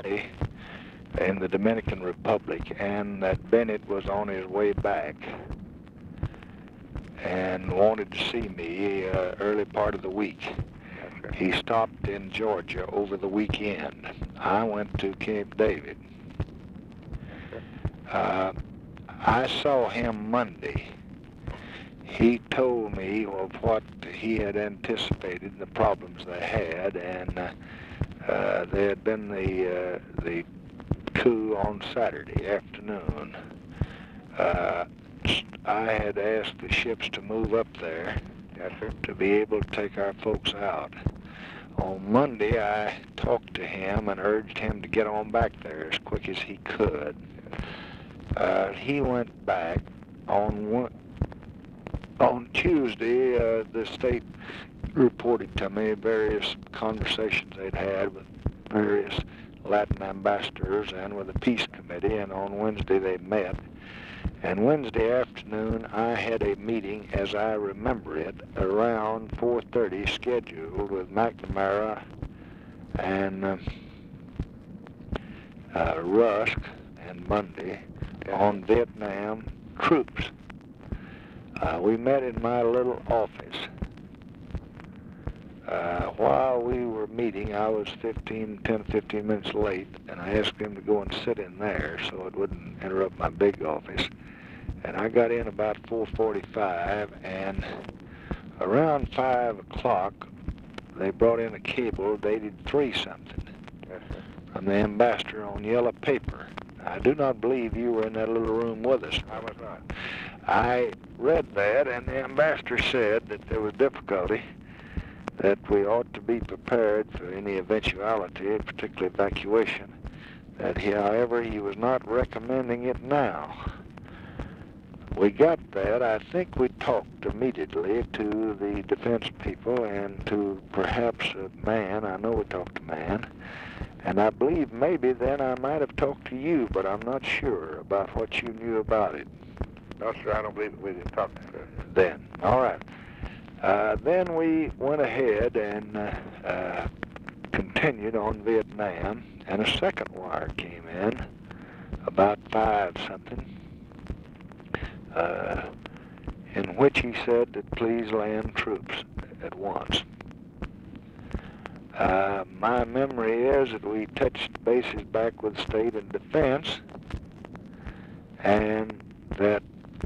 Friday in the Dominican Republic, and that Bennett was on his way back and wanted to see me early part of the week. He stopped in Georgia over the weekend. I went to Camp David. I saw him Monday. He told me of what he had anticipated, the problems they had, and there had been the coup on Saturday afternoon. I had asked the ships to move up there to be able to take our folks out. On Monday, I talked to him and urged him to get on back there as quick as he could. He went back on Tuesday. The state reported to me various conversations they'd had with various Latin ambassadors and with the Peace Committee, and on Wednesday they met. And Wednesday afternoon I had a meeting, as I remember it, around 4:30 scheduled with McNamara and Rusk and Bundy on Vietnam troops. We met in my little office. While we were meeting, I was 10, 15 minutes late, and I asked him to go and sit in there so it wouldn't interrupt my big office. And I got in about 4:45, and around 5 o'clock, they brought in a cable dated 3-something from the ambassador on yellow paper. I do not believe you were in that little room with us. I was not. I read that, and the ambassador said that there was difficulty, that we ought to be prepared for any eventuality, particularly evacuation, that however, he was not recommending it now. We got that. I think we talked immediately to the defense people and to perhaps Mann. I know we talked to Mann. And I believe maybe then I might have talked to you, but I'm not sure about what you knew about it. No, sir, I don't believe that we didn't talk to her. Then, all right. Then we went ahead and continued on Vietnam, and a second wire came in about 5-something, in which he said to please land troops at once. My memory is that we touched bases back with State and Defense, and that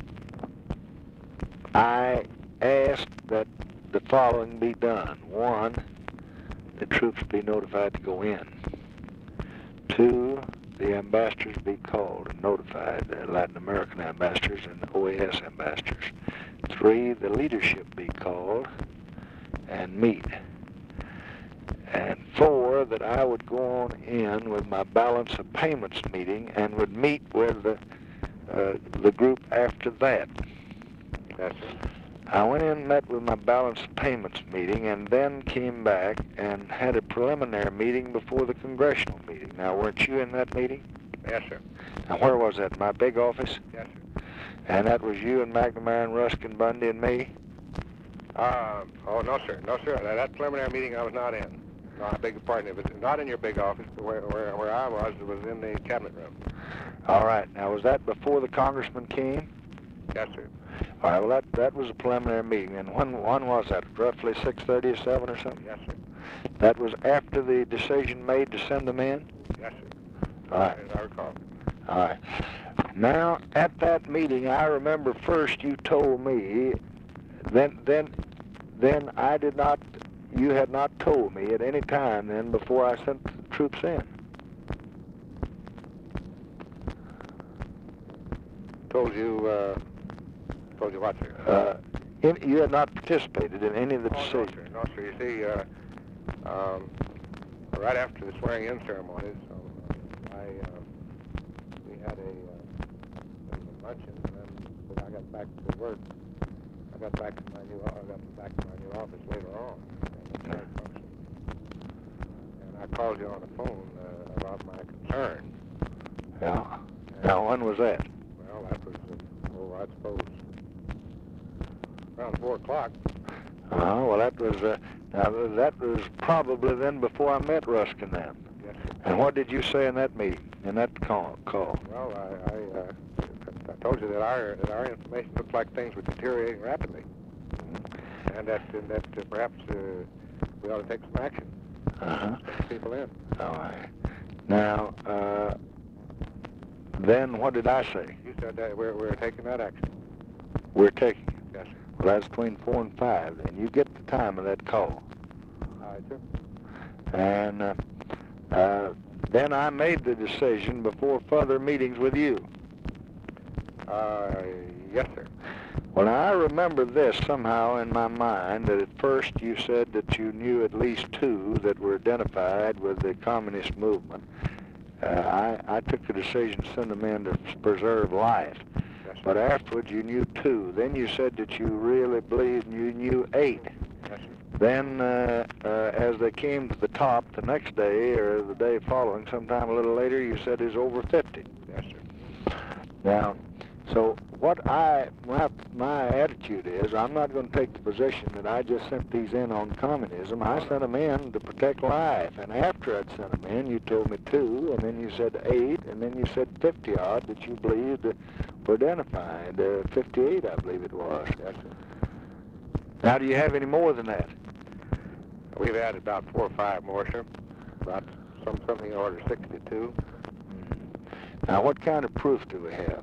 I asked that the following be done. 1, the troops be notified to go in. 2, the ambassadors be called and notified, the Latin American ambassadors and the OAS ambassadors. 3, the leadership be called and meet. And 4, that I would go on in with my balance of payments meeting and would meet with the group after that. That's it. I went in and met with my balance of payments meeting, and then came back and had a preliminary meeting before the congressional meeting. Now, weren't you in that meeting? Yes, sir. Now, where was that? My big office? Yes, sir. And that was you and McNamara and Rusk and Bundy and me? Oh, no, sir. No, sir. That preliminary meeting I was not in. No, I beg your pardon. It was not in your big office, but where I was, it was in the cabinet room. All right. Now, was that before the congressman came? Yes, sir. All right. Well, that was a preliminary meeting. And when was that? Roughly 6:30 or 7 or something? Yes, sir. That was after the decision made to send them in? Yes, sir. All right. As I recall. All right. Now, at that meeting, I remember first you told me, then I did not, you had not told me at any time then before I sent the troops in. Told you what, sir? You had not participated in any of the decisions. No, sir. You see, right after the swearing-in ceremonies, we had a luncheon, and then when I got back to work, I got back to my new office later on, and I called you on the phone about my concern. Yeah. Now, when was that? Well, that was, I suppose, around 4 o'clock. Well, that was probably then before I met Rusk and them. Yes, And what did you say in that meeting, in that call? Well, I told you that our information looked like things were deteriorating rapidly, and that perhaps we ought to take some action. Take people in. All right. Now, then what did I say? You said that we're taking that action. We're taking it. Yes, sir. Well, that's between 4 and 5. And you get the time of that call. All right, sir. And then I made the decision before further meetings with you. Yes, sir. Well, now, I remember this somehow in my mind, that at first you said that you knew at least 2 that were identified with the communist movement. I took the decision to send them in to preserve life. Yes, sir. But afterwards you knew 2. Then you said that you really believed you knew 8. Yes, sir. Then, as they came to the top the next day or the day following, sometime a little later, you said it was over 50. Yes, sir. Now, so what my attitude is, I'm not going to take the position that I just sent these in on communism. I sent them in to protect life. And after I'd sent them in, you told me 2, and then you said 8, and then you said 50-odd that you believed were identified. 58, I believe it was. Yes, sir. Now, do you have any more than that? We've added about 4 or 5 more, sir. About something in the order of 62. Now, what kind of proof do we have?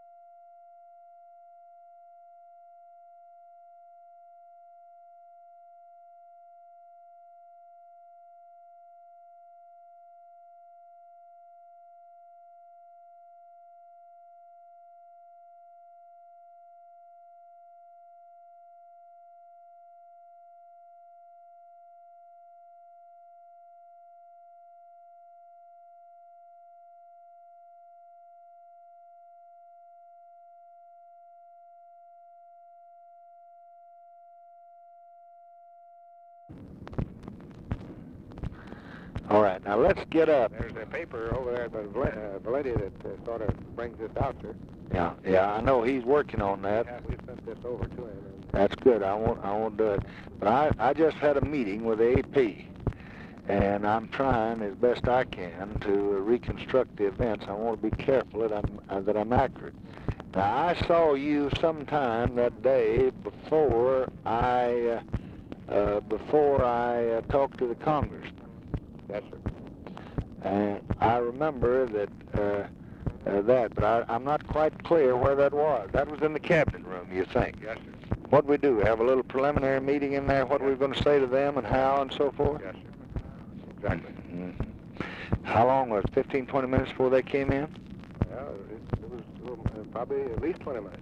All right, now let's get up. There's a paper over there by Valenti that sort of brings this out, sir. Yeah, I know he's working on that. Yeah, we sent this over to him. That's good. I won't do it. But I just had a meeting with the AP, and I'm trying as best I can to reconstruct the events. I want to be careful that I'm accurate. Now, I saw you sometime that day before I talked to the congressman. Yes, sir. And I remember that, but I'm not quite clear where that was. That was in the cabinet room, you think? Yes, sir. What'd we do? Have a little preliminary meeting in there? What we were going to say to them and how and so forth? Yes, sir. Exactly. Mm-hmm. How long was it? 15, 20 minutes before they came in? Well, it was probably at least 20 minutes.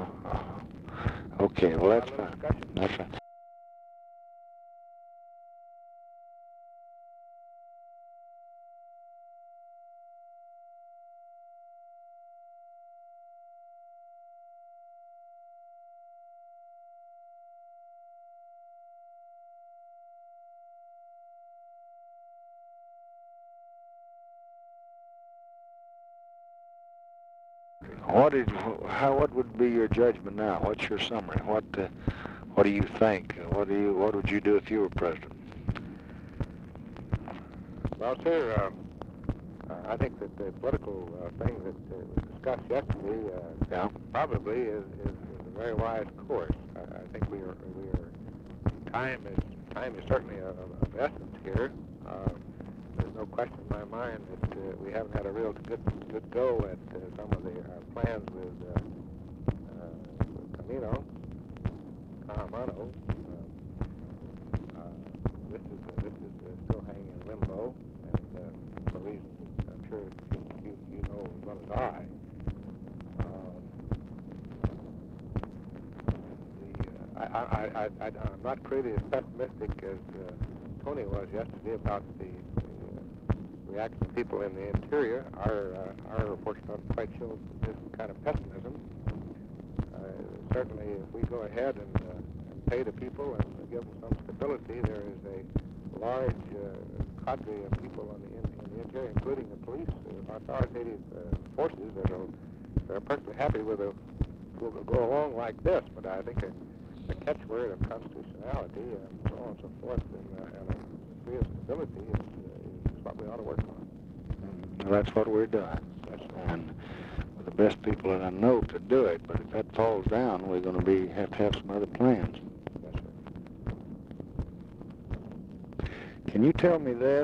Okay, well, that's fine. That's fine. What would be your judgment now? What's your summary? What do you think? What would you do if you were president? Well, sir, I think that the political thing that was discussed yesterday probably is a very wise course. I think we are time is certainly of essence here. There's no question in my mind that we haven't had a real good go at some of our plans with Camino. This is still hanging in limbo, and for reasons I'm sure you know as well as I. I'm not clearly as pessimistic as Tony was yesterday about the reaction of people in the interior. Our reports don't quite show this kind of pessimism. Certainly, if we go ahead and pay the people and give them some stability, there is a large cadre of people in the interior, including the police, authoritative forces that are perfectly happy with will go along like this. But I think the catchword of constitutionality and so on and so forth and a degree of stability is what we ought to work on. Well, that's what we're doing. And we're the best people that I know to do it, but if that falls down, we're going to have to have some other plans. Can you tell me this,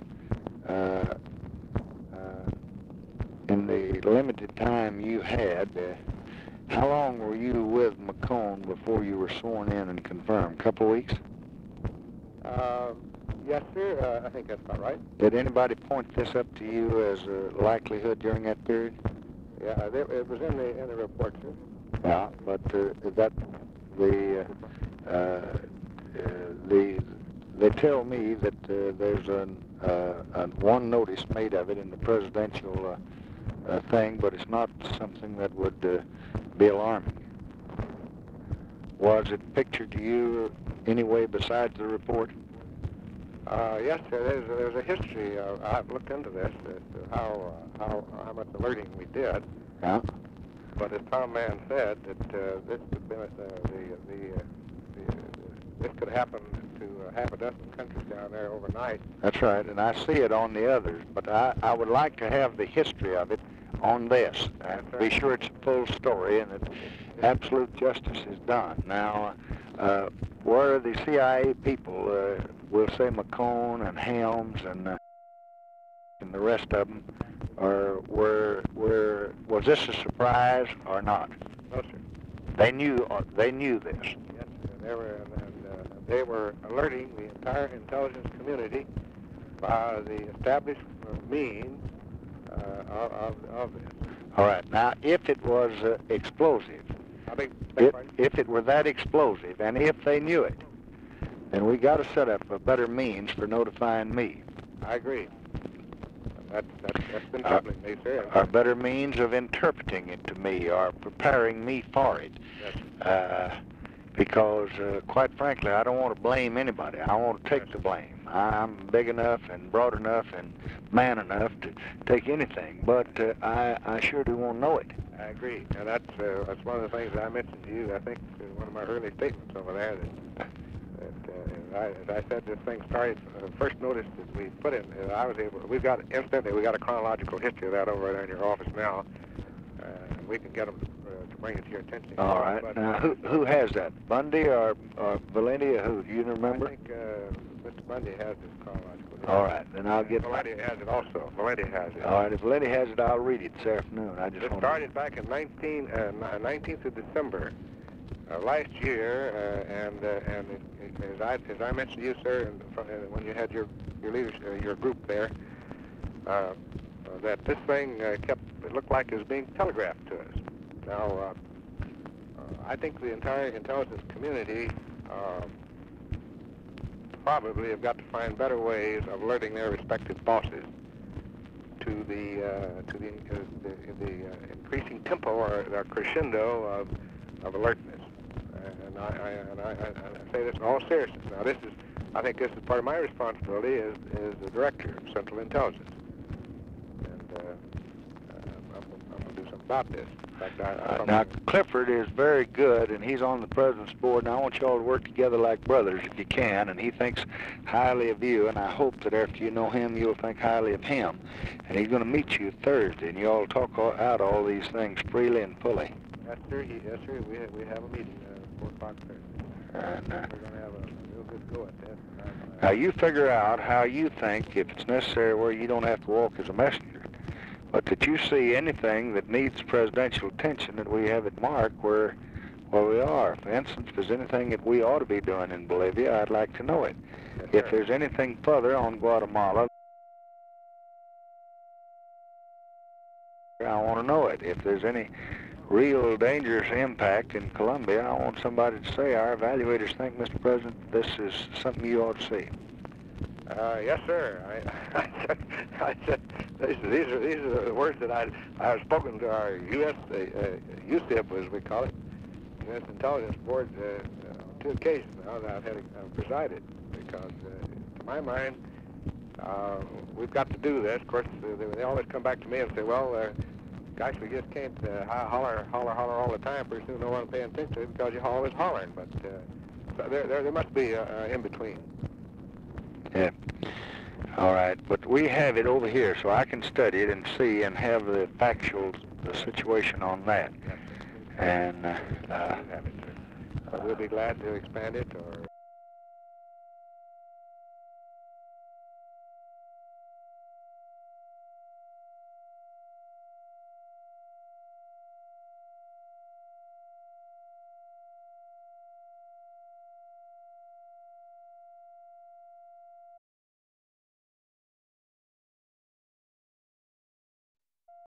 in the limited time you had, how long were you with McCone before you were sworn in and confirmed? A couple of weeks? Yes, sir. I think that's about right. Did anybody point this up to you as a likelihood during that period? Yeah, it was in the report, sir. Yeah, but they tell me that there's one notice made of it in the presidential thing, but it's not something that would be alarming. Was it pictured to you anyway besides the report? Yes, sir. There's a history. I've looked into this as to how much alerting we did. Yeah. But as Tom Mann said, that this could be this could happen to half a dozen countries down there overnight. That's right, and I see it on the others. But I would like to have the history of it on this. Right. Be sure it's a full story and that absolute justice is done. Now, where the CIA people, we'll say McCone and Helms and the rest of them, was this a surprise or not? No, sir. They knew this. Yes, sir. They were alerting the entire intelligence community by the established means of this. All right. Now, if it was explosive, if it were that explosive, and if they knew it, then we got to set up a better means for notifying me. I agree. That's been troubling me, sir. Or better means of interpreting it to me, or preparing me for it. Yes. Because, quite frankly, I don't want to blame anybody. I want to take the blame. I'm big enough and broad enough and man enough to take anything, but I sure do want to know it. I agree. And that's one of the things that I mentioned to you, I think, in one of my early statements over there, that as I said, this thing started, first notice that we put in, we got a chronological history of that over there in your office now. We can get them to bring it to your attention. All right. But, now, who has that? Bundy or Valenti or who? Do you remember? I think Mr. Bundy has this chronological history. All right. Then I'll get... Valenti has it also. Valenti has it. All right. If Valenti has it, I'll read it this afternoon. It started back in 19th of December last year, and as I mentioned to you, sir, when you had your leaders, your group there, that this thing it looked like it was being telegraphed to us. Now, I think the entire intelligence community probably have got to find better ways of alerting their respective bosses to the increasing tempo or the crescendo of alertness. And I say this in all seriousness. Now, I think this is part of my responsibility as the director of Central Intelligence. I'm going to do something about this. In fact, now, Clifford is very good, and he's on the President's board, and I want you all to work together like brothers if you can, and he thinks highly of you, and I hope that after you know him, you'll think highly of him. And he's going to meet you Thursday, and you all talk out all these things freely and fully. Yes, sir. Yes, sir. We have a meeting at 4 o'clock Thursday. And, we're going to have a real good go at this. Now, you figure out how you think, if it's necessary, where you don't have to walk as a messenger, but that you see anything that needs presidential attention, that we have it marked where we are. For instance, if there's anything that we ought to be doing in Bolivia, I'd like to know it. Yes, if sir. there's anything further on Guatemala, I want to know it. If there's any real dangerous impact in Colombia, I want somebody to say, our evaluators think, Mr. President, this is something you ought to see. Yes, sir. I said these are the words that I've spoken to our U.S. USIP, as we call it, U.S. Intelligence Board, on 2 occasions now that I've presided, because to my mind, we've got to do this. Of course, they always come back to me and say, well, gosh, we just can't holler all the time. Pretty soon no one will pay attention to it because you're always hollering. But there must be in between. Yeah. All right, but we have it over here, so I can study it and see and have the situation on that. Yes, sir. And We'll be glad to expand it or